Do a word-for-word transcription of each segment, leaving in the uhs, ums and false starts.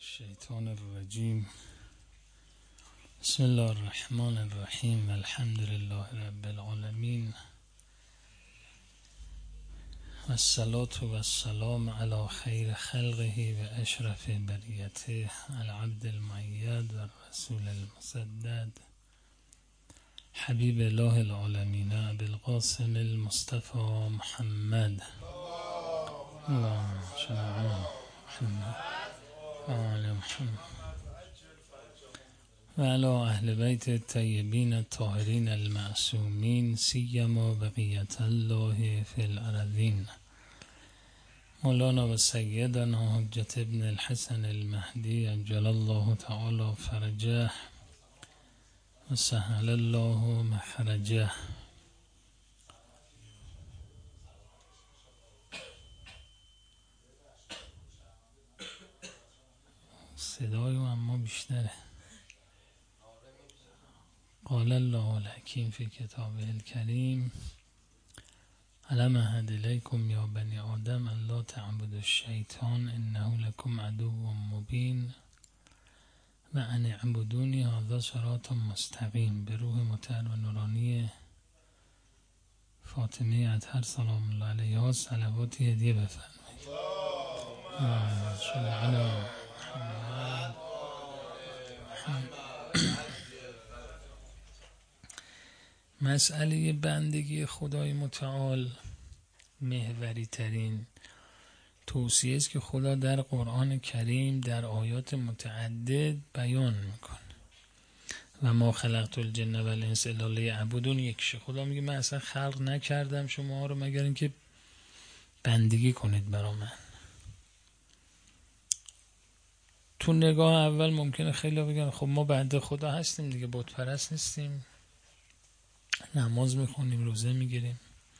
الشیطان الرجیم. بسم الله الرحمن الرحیم. الحمد لله رب العالمین و الصلاة و السلام علی خیر خلقه و اشرف بریته العبد المؤید و الرسول المسدد حبیب الله العالمین ابی القاسم المصطفى محمد اللهم صل علی محمد و آل محمد و علی اهل بیت الطیبین الطاهرین المعصومین سیما بقیت الله فی الارضین. مولانا و سیدنا حجت ابن الحسن المهدی عجل الله تعالی فرجه و سهل الله مخرجه. صدای اما بیشتره. قال الله الحکیم فی کتابه الکریم الم اعهد الیکم یا بنی آدم ان لا تعبدوا الشیطان انه لکم عدو مبین و ان اعبدونی هذا صراط مستقیم. به روح مطهر و نورانی فاطمه اطهر سلام الله علیها صلواتی هدیه بفرمایید. اللهم صل علی محمد. مسئله بندگی خدای متعال محوری ترین توصیه است که خدا در قرآن کریم در آیات متعدد بیان میکنه. و ما خلقت الجن و الانس الا لیعبدون. یکشه خدا میگه من اصلا خلق نکردم شما رو مگر اینکه بندگی کنید برا من. تو نگاه اول ممکنه خیلی بگن خب ما بنده خدا هستیم دیگه، بت پرست نیستیم، نماز میخونیم، روزه میگیریم.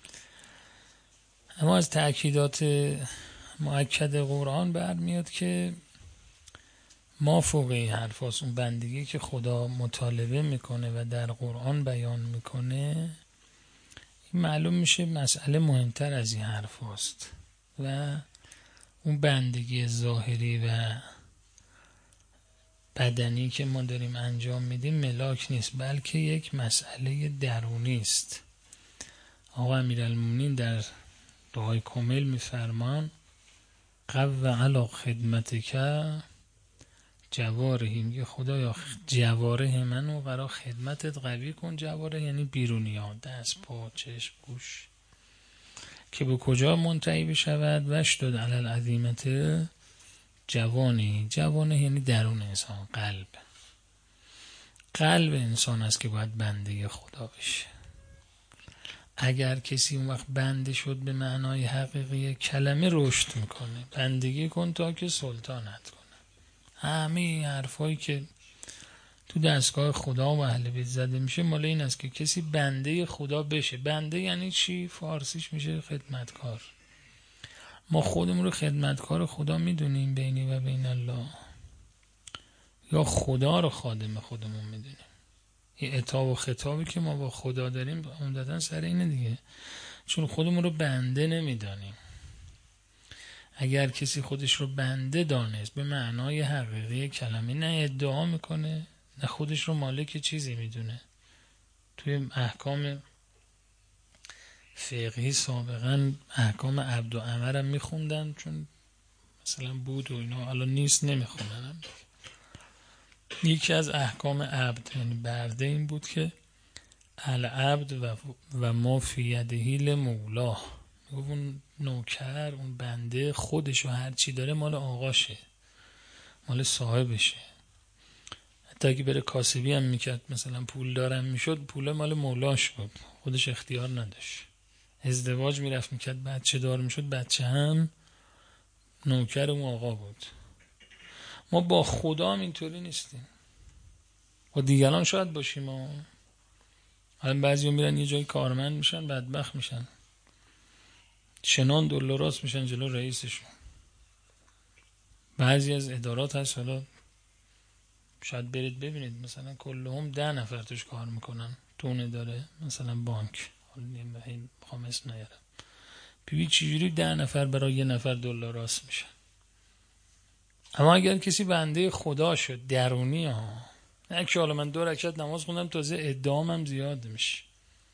اما از تأکیدات مؤکد قرآن برمیاد که ما فوق این حرف هست. اون بندگی که خدا مطالبه میکنه و در قرآن بیان میکنه این معلوم میشه مسئله مهمتر از این حرف هست و اون بندگی ظاهری و بدنی که ما داریم انجام میدیم ملاک نیست، بلکه یک مسئله درونی است. آقا امیرالمومنین در دعای کامل میفرمان قو علی خدمتک جوارحی. میگه خدایا جوارح منو برای خدمتت قوی کن. جوارح یعنی بیرونی ها، دست، پا، چشم، گوش، که به کجا منتهی بشود. وشدد علی العظیمت جوانی. جوانه یعنی درون انسان، قلب. قلب انسان است که باید بنده خدا بشه. اگر کسی اون وقت بنده شد به معنای حقیقی کلمه رشد میکنه. بندگی کن تا که سلطانت کنه. همه این حرفایی که تو دستگاه خدا و اهل بیت زده میشه مال این است که کسی بنده خدا بشه. بنده یعنی چی؟ فارسیش میشه خدمتکار. ما خودمون رو خدمتکار خدا میدونیم بینی و بین الله، یا خدا رو خادم خودمون میدونیم؟ این عتاب و خطابی که ما با خدا داریم عمدتاً سر اینه دیگه، چون خودمون رو بنده نمیدانیم. اگر کسی خودش رو بنده دانست به معنای حقیقی کلمه، نه ادعا میکنه نه خودش رو مالک چیزی میدونه. توی احکام فقهی سابقا احکام عبد و امر هم میخوندن، چون مثلا بود و اینا الان نیست نمیخوندن. یکی از احکام عبد یعنی برده این بود که العبد و, و ما فی یدهی لمولاه. میگفت اون نوکر، اون بنده خودش و هر چی داره مال آقاشه، مال صاحبشه. حتی اگه بره کاسبی هم میکرد مثلا پول دارم میشد، پول مال مولاش بود، خودش اختیار نداشت. ازدواج میرفت میکرد، بچه دار میشد، بچه هم نوکر اون آقا بود. ما با خدا هم اینطوری نیستیم. با دیگران شاید باشیم. ما الان بعضی هم میرن یه جای کارمند میشن، بدبخت میشن، شنان دلاراست میشن جلو رئیسشون. بعضی از ادارات هست، حالا شاید برید ببینید مثلا کلهم ده نفر توش کار میکنن تو اون اداره، مثلا بانک، حالا میخوام اسم نیارم. ببین چجوری ده نفر برای یه نفر دلاراست میشن. اما اگر کسی بنده خدا شد درونی ها، نه که حالا من دو رکعت نماز خوندم تازه ادعام هم زیاد میشه.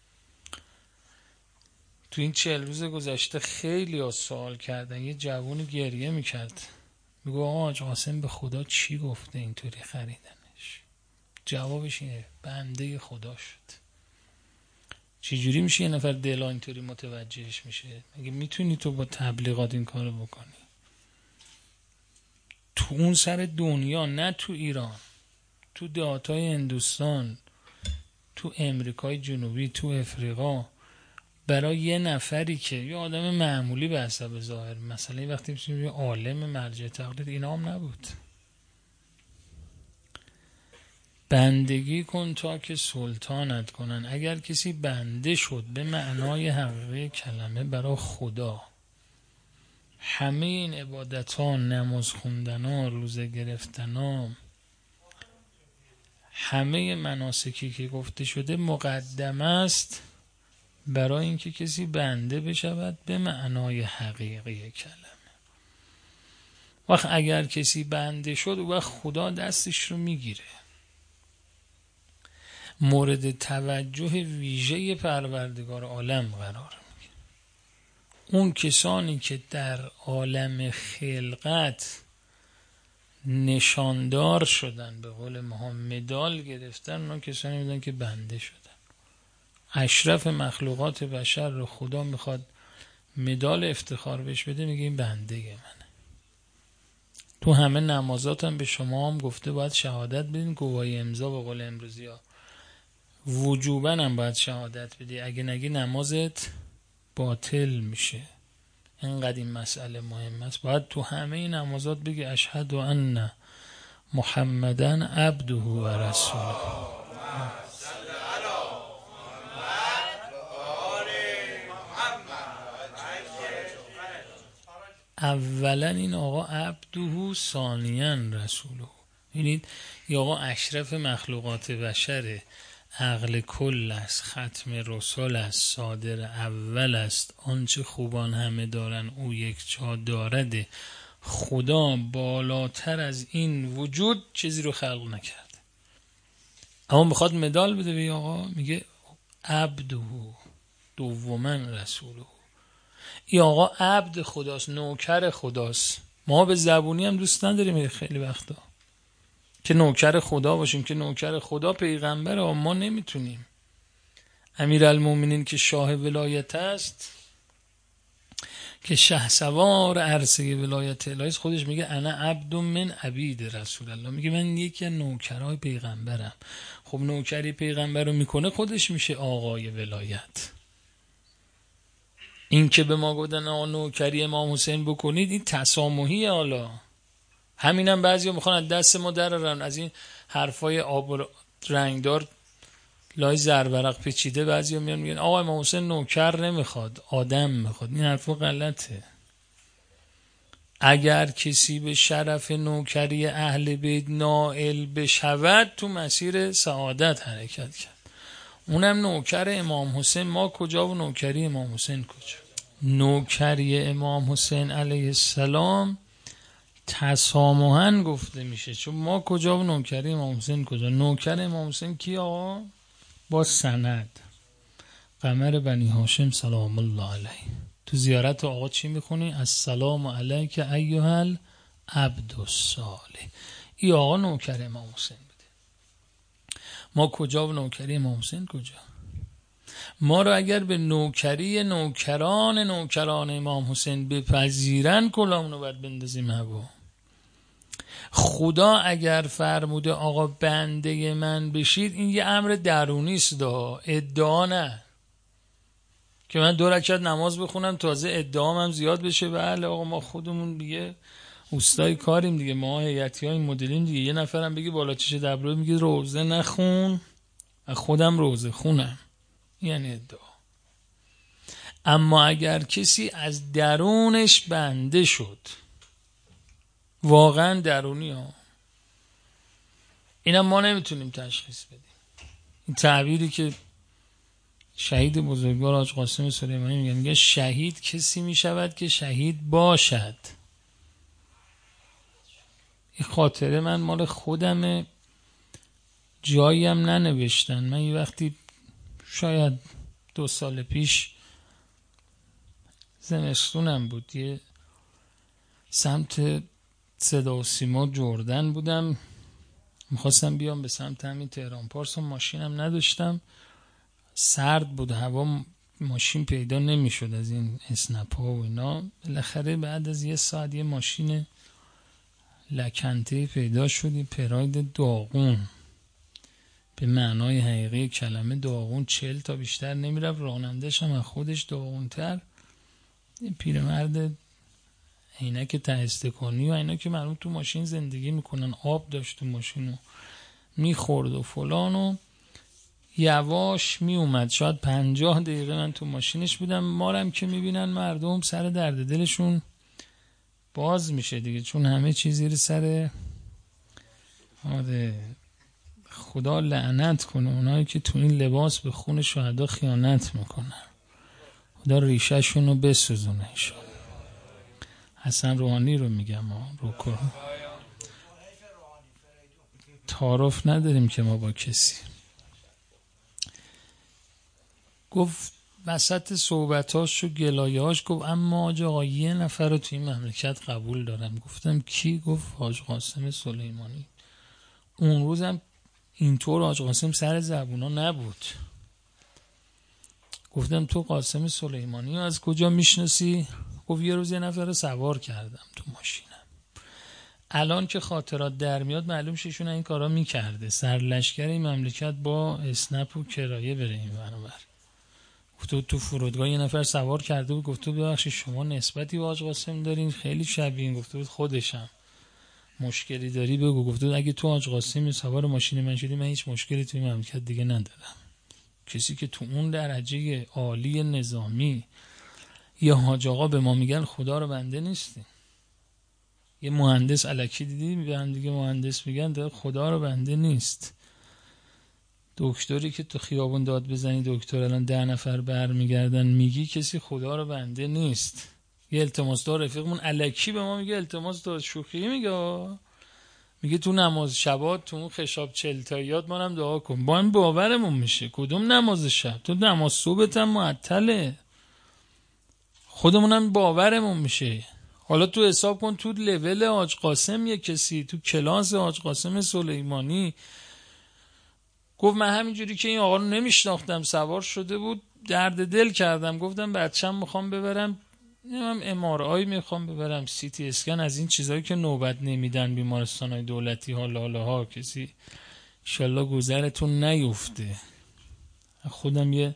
تو این چهل روز گذشته خیلی ها سوال کردن. یه جوونی گریه میکرد میگو آقا حاج قاسم به خدا چی گفته اینطوری خریدنش؟ جوابش اینه بنده خدا شد. چجوری میشه یه نفر دلا اینطوری متوجهش میشه؟ مگه میتونی تو با تبلیغات این کارو بکنی؟ تو اون سر دنیا، نه تو ایران، تو دهاتای هندوستان، تو امریکای جنوبی، تو افریقا، برای یه نفری که یه آدم معمولی به حسب ظاهر، مثلا یه وقتی میشه یه عالم مرجع تقلید، اینا هم نبود. بندگی کن تا که سلطانت کنن. اگر کسی بنده شد به معنای حقیقی کلمه برای خدا، همه این عبادت ها، نماز خوندن ها، روزه گرفتن ها، همه مناسکی که گفته شده مقدم است برای اینکه کسی بنده بشود به معنای حقیقی کلمه. وقت اگر کسی بنده شد و خدا دستش رو میگیره، مورد توجه ویژه پروردگار عالم قرار میگیره. اون کسانی که در عالم خلقت نشاندار شدن، به قول ما مدال گرفتن، اون کسانی بودن که بنده شدن. اشرف مخلوقات بشر رو خدا میخواد مدال افتخار بهش بده، میگه این بنده منه. تو همه نمازاتم به شما هم گفته باید شهادت بدین، گواهی امضا به قول امروزی ها، وجوباً هم باید شهادت بدی، اگه نگی نمازت باطل میشه. اینقدر این مسئله مهم است. باید تو همه این نمازات بگی اشهد ان محمدن عبده و رسوله. اولا این آقا عبده، ثانیاً رسوله. ببینید این آقا اشرف مخلوقات بشره، عقل کل است، ختم رسول است، صادر اول است، آنچه خوبان همه دارن او یک جا دارده. خدا بالاتر از این وجود چیزی رو خلق نکرده، اما میخواد مدال بده به آقا، میگه عبده دوما رسوله. این آقا عبد خداست، نوکر خداست. ما به زبونی هم دوست نداریم خیلی وقتا که نوکر خدا باشیم، که نوکر خدا پیغمبره، اما ما نمیتونیم. امیرالمومنین که شاه ولایت است، که شهسوار عرصه ولایت الهی، خودش میگه انا عبد من عبید رسول الله، میگه من یکی از نوکرای پیغمبرم. خب نوکری پیغمبر رو میکنه، خودش میشه آقای ولایت. این که به ما گفتن آقا نوکری امام حسین بکنید، این تسامحی. حالا همینم بعضیا میخوان از دست ما درارن، از این حرفای آب رنگدار لای زرورق پیچیده بعضیا میان میگن آقا امام حسین نوکر نمیخواد، آدم میخواد. این حرفا غلطه. اگر کسی به شرف نوکری اهل بیت نائل بشود، تو مسیر سعادت حرکت کرد. اونم نوکر امام حسین. ما کجا و نوکری امام حسین کجا؟ نوکری امام حسین علیه السلام تسامحاً گفته میشه، چون ما کجا و نوکری امام حسین کجا؟ نوکر امام حسین کی آقا؟ با سند قمر بنی هاشم سلام الله علیه. تو زیارت آقا چی میخونی؟ السلام علیک ایها العبد الصالح. این آقا نوکر امام حسین بوده. ما کجا و نوکری امام حسین کجا؟ ما رو اگر به نوکری نوکران نوکران امام حسین بپذیرن، کلامونو باید بندازیم هوا. خدا اگر فرموده آقا بنده من بشید، این یه امر درونی است، ادعا نه که من دو رکعت نماز بخونم تازه ادعام هم زیاد بشه. بله آقا ما خودمون دیگه اوستای کاریم دیگه، ما هیئتی های مدلیم دیگه. یه نفرم بگی بالا چش دبرو میگه روزه نخون، خودم روزه خونم، یعنی ادعا. اما اگر کسی از درونش بنده شد، واقعا درونی ها، اینم ما نمیتونیم تشخیص بدیم. این تعبیری که شهید بزرگوار حاج قاسم سلیمانی میگه، میگه شهید کسی میشود که شهید باشد. این خاطره من مال خودمه، جایی هم ننوشتن. من یه وقتی شاید دو سال پیش زمستونم بود، یه سمت صدا و سیما جردن بودم، میخواستم بیام به سمت همین تهران پارس و ماشینم نداشتم، سرد بود هوا، ماشین پیدا نمیشد از این اسنپ ها و اینا. بالاخره بعد از یه ساعت یه ماشین لکنته پیدا شد، پراید داغون، به معنای حقیقی کلمه داغون، چهل تا بیشتر نمیرفت، رانندش هم از خودش داغونتر. این پیرمرد عینک ته استکانی و اینا که معلوم تو ماشین زندگی میکنن، آب داشت تو ماشینو میخورد و فلان و یواش میومد. شاید پنجاه دقیقه من تو ماشینش بودم. مارم که میبینن مردم سر درد دلشون باز میشه دیگه، چون همه چیز زیر سر آره خدا لعنت کنه اونایی که تو این لباس به خون شهدا خیانت میکنن، خدا ریشه شونو بسوزونه انشاءالله. حسن روحانی رو میگم ما رو کن تعارف نداریم که ما با کسی. گفت وسط صحبتاش و گلایه‌هاش گفت اما حاج آقا یه نفر رو توی این مملکت قبول دارم. گفتم کی؟ گفت حاج قاسم سلیمانی. اون روزم اینطور حاج قاسم سر زبونا نبود. گفتم تو قاسم سلیمانی رو از کجا میشناسی؟ گفت یه روز یه نفر رو سوار کردم تو ماشینم. الان که خاطرات در میاد معلوم شیشون این کارا میکرده، سرلشکر این مملکت با اسنپ و کرایه بره این برابر. گفت تو فرودگاه یه نفر سوار کرده بود، گفت ببخشید شما نسبتی با حاج قاسم دارین خیلی شبیهین. گفت بود خودشم مشکلی داری بگو. گفت اگه تو حاج قاسم سوار ماشین من شدی من هیچ مشکلی توی مملکت دیگه ندارم. کسی که تو اون درجه عالی نظامی یا حاج آقا به ما میگن خدا رو بنده نیستی. یه مهندس الکی دیدی به هم دیگه مهندس میگن ده خدا رو بنده نیست. دکتری که تو خیابون داد بزنی دکتر الان ده نفر برمیگردن میگی کسی خدا رو بنده نیست. یه التماس دار رفیقمون الکی به ما میگه التماس دار، شوخی میگه، میگه تو نماز شبات تو اون خشاب چلتاییات ما هم دعا کن. با این باورمون میشه کدوم نماز شب؟ تو نماز صبحت هم معطله، خودمونم باورمون میشه. حالا تو حساب کن تو لول حاج قاسم یه کسی تو کلاس حاج قاسم سلیمانی گفت من همینجوری که این آقا رو نمیشناختم سوار شده بود درد دل کردم، گفتم بچه‌م میخوام ببرم نمیم ام آر آی میخوام ببرم سی تی اسکن، از این چیزایی که نوبت نمیدن بیمارستان‌های دولتی ها لاله ها. کسی انشالله گذرتون نیفته. خودم یه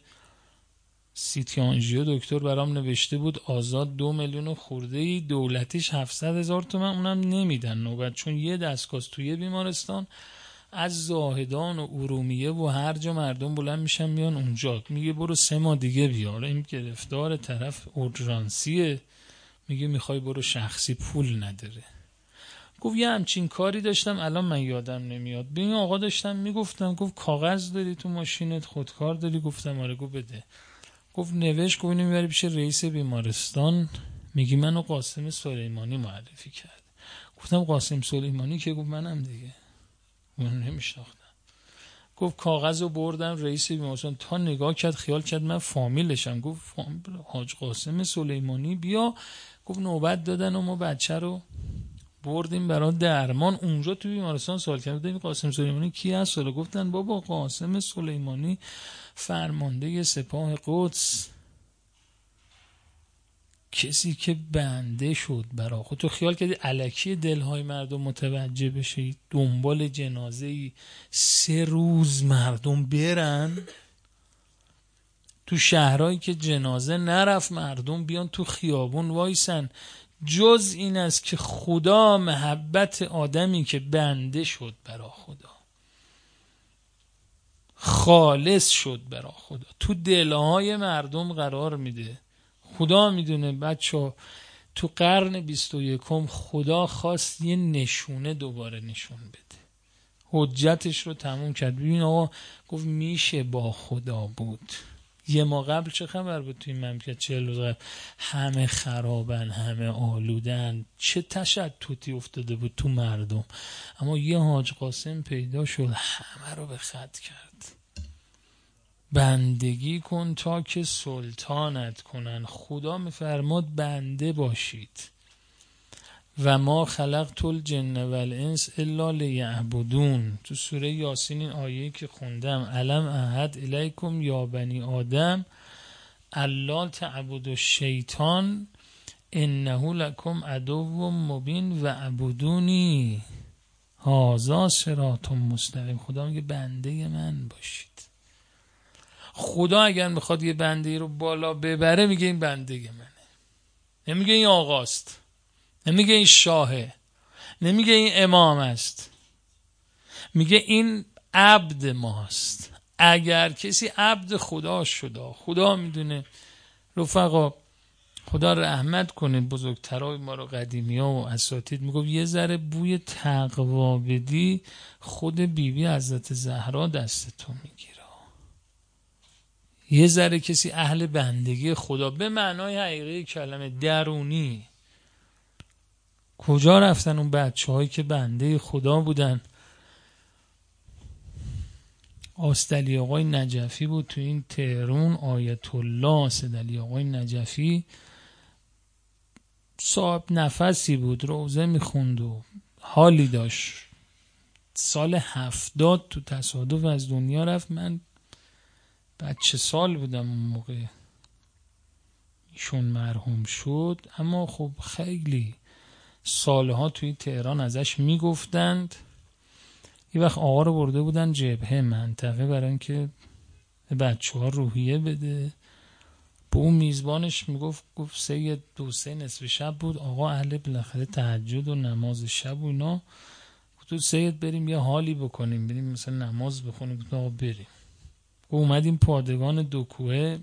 سی تی آنژیو دکتر برام نوشته بود آزاد دو میلیون خورده ای، دولتیش هفتصد هزار تومان، اونم نمیدن نوبت، چون یه دستگاه توی بیمارستان از زاهدان و ارومیه و هر جا مردم بلند میشن میان اونجا. میگه برو سه ماه دیگه بیار، این گرفتار طرف اورژانسیه، میگه میخوای برو شخصی پول نداره. گفت یه همچین کاری داشتم الان من یادم نمیاد. به این آقا داشتم میگفتم، گفت کاغذ داری تو ماشینت خودکار داری؟ گفتم آره. گفت بده. گفت نوشت، گفت اینو میبری پیش رئیس بیمارستان میگی منو قاسم سلیمانی معرفی کرد. گفتم قاسم سلیمانی که؟ گفت منم دیگه، من نمیشناختم. گفت کاغذ رو بردم رئیس بیمارستان تا نگاه کرد خیال کرد من فامیلشم. گفت فامیل حاج قاسم سلیمانی بیا. گفت نوبت دادن و ما بچه رو بردیم برای درمان. اونجا توی بیمارستان سوال کردیم قاسم سلیمانی کی هست؟ گفتن بابا قاسم سلیمانی فرمانده سپاه قدس، کسی که بنده شد برای خود. تو خیال کردی الکی دلهای مردم متوجه بشه دنبال جنازه‌ای سه روز مردم برن تو شهرهایی که جنازه نرفت مردم بیان تو خیابون وایسن؟ جز این است که خدا محبت آدمی که بنده شد برای خدا، خالص شد برای خدا، تو دلهای مردم قرار میده. خدا میدونه بچه تو قرن بیست و یکم خدا خواست یه نشونه دوباره نشون بده، حجتش رو تموم کرد. ببین آقا گفت میشه با خدا بود، یه ما قبل چه خبر بود توی این مملکت؟ چهل روز قبل همه خرابن، همه آلودن، چه تشتتی افتاده بود تو مردم. اما یه حاج قاسم پیدا شد همه رو به خط کرد. بندگی کن تا که سلطانت کنن. خدا میفرماد بنده باشید. و ما خلقت الجن والانس الا لیعبدون. تو سوره یاسین این آیه‌ای که خوندم، الم اعهد الیکم یا بنی آدم الا تعبدوا الشیطان انه لکم عدو مبین و اعبدونی هذا صراط مستقیم. خدا میگه بنده من باشید. خدا اگر میخواد یه بنده رو بالا ببره میگه این بنده منه، نمیگه این آقاست، نمیگه این شاهه، نمیگه این امام است، میگه این عبد ماست. اگر کسی عبد خدا شده، خدا میدونه. رفقا خدا رحمت کنه بزرگترای ما رو، قدیمی ها و اساتید میگفت یه ذره بوی تقوا بدی خود بیبی حضرت زهرا دستتو میگیره. یه ذره کسی اهل بندگی خدا به معنای حقیقی کلمه درونی، کجا رفتن اون بچه هایی که بنده خدا بودن؟ آستعلی آقای نجفی بود تو این تهران، آیت الله آستعلی آقای نجفی صاحب نفسی بود، روزه میخوند و حالی داشت. سال هفتاد تو تصادف از دنیا رفت. من بچه سال بودم اون موقع ایشون مرحوم شد. اما خب خیلی سالها توی تهران ازش میگفتند. یه وقت آقا رو برده بودن جبهه منطقه برای اینکه بچه ها روحیه بده. به اون میزبانش میگفت، گفت سید دو سه نصف شب بود، آقا اهل بالاخره تهجد و نماز شب و اینا، گفت سید بریم یه حالی بکنیم، بریم مثلا نماز بخونیم. گفت آقا بریم. اومدیم پادگان دو کوه.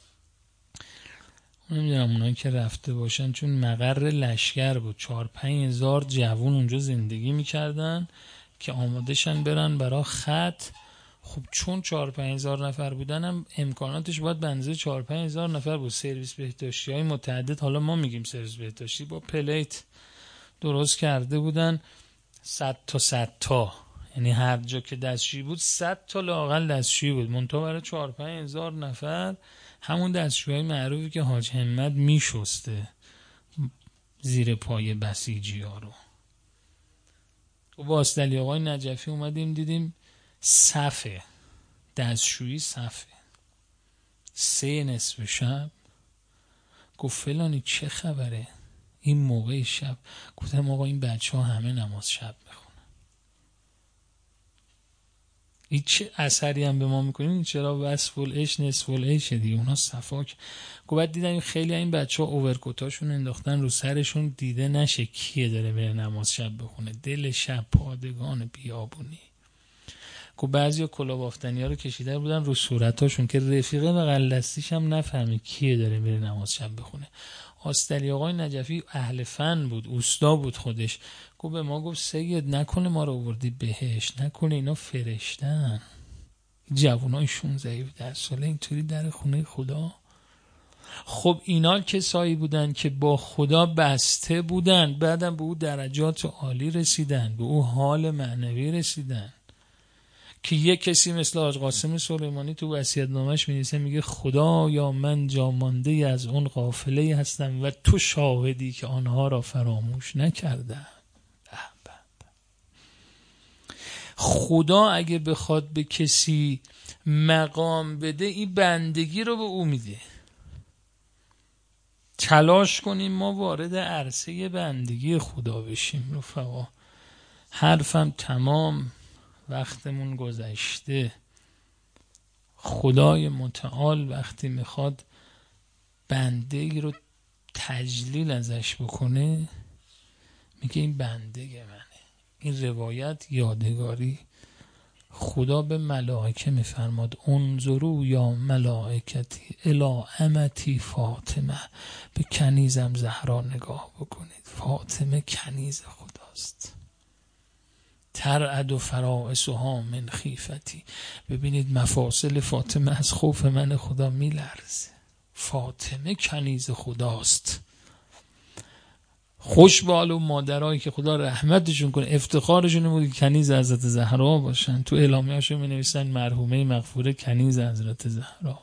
نمیدونم اونایی که رفته باشن، چون مقر لشکر بود، چهار پنج هزار جوون اونجا زندگی میکردن که آمادهشن برن برا خط. خب چون چهار پنج هزار نفر بودن هم امکاناتش باید بنزه چهار پنج هزار نفر بود. سرویس بهداشتی های متعدد، حالا ما میگیم سرویس بهداشتی، با پلیت درست کرده بودن صد تا صد تا، یعنی هر جا که دستشویی بود صد تا لااقل دستشویی بود، منتها برای چهار پنج هزار نفر همون دستشویی معروفی که حاج همت میشسته زیر پای بسیجی ها رو. تو با آستعلی آقای نجفی اومدیم دیدیم صفه دستشویی، صفه سه نصف شب. گفت فلانی چه خبره این موقع شب؟ گفتم آقا این بچه ها همه نماز شب میخونن. این چه اثری هم به ما میکنیم؟ این چرا وصف العیش نصف العیش دیگه، اونا صفاک. گفت بعد دیدم خیلی این بچه ها اوورکوتاشون انداختن رو سرشون، دیده نشه کیه داره بره نماز شب بخونه. دل شب پادگان بیابونی. گفت بعضی کلاه بافتنی ها رو کشیده بودن رو صورتاشون که رفیقه بغل دستیش هم نفهمه کیه داره بره نماز شب بخونه. آستعلی آقای نجفی اهل فن بود، اوستا بود خودش. گفت به ما گفت سید نکنه ما رو آوردی بهش، نکنه اینا فرشتن، جوانای شانزده هفده ساله اینطوری در خونه خدا. خب اینا کسایی بودن که با خدا بسته بودن، بعدم به او درجات عالی رسیدن، به او حال معنوی رسیدن. که یک کسی مثل حاج قاسم سلیمانی تو وصیت‌نامه‌اش می‌نویسه، میگه خدا یا من جامانده از اون قافله هستم و تو شاهدی که آنها را فراموش نکردم. خدا اگه بخواد به کسی مقام بده، این بندگی رو به او میده. تلاش کنیم ما وارد عرصه بندگی خدا بشیم. رفقا حرفم تمام، وقتمون گذشته. خدای متعال وقتی میخواد بنده ای رو تجلیل ازش بکنه میگه این بنده منه. این روایت یادگاری. خدا به ملائکه میفرماد انظروا یا ملائکتی الی امتی فاطمه، به کنیزم زهرا نگاه بکنید. فاطمه کنیز خداست. ترعد و فرائسها من خیفتی. ببینید مفاصل فاطمه از خوف من خدا میلرزه. فاطمه کنیز خداست. خوش به حال مادرایی که خدا رحمتشون کنه، افتخارشون بود کنیز حضرت زهرا باشن. تو اعلامیه هاشون می نویسن مرحومه مغفوره کنیز حضرت زهرا.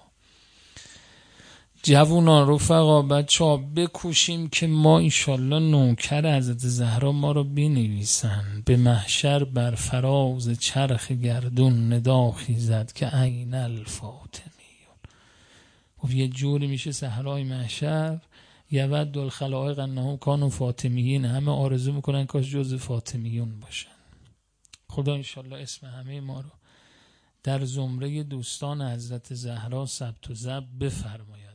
جوونان رفقا بچه ها بکوشیم که ما انشالله نوکر حضرت زهرا ما رو بنویسن. به محشر بر فراز چرخ گردون ندا خیزد که عین الفاطمیون. و یه جوری میشه صحرای محشر یود الخلائق انهم کانوا فاطمیین، همه آرزو میکنن کاش جز فاطمیون باشن. خدا انشالله اسم همه ما رو در زمره دوستان حضرت زهرا ثبت و ضبط بفرماید.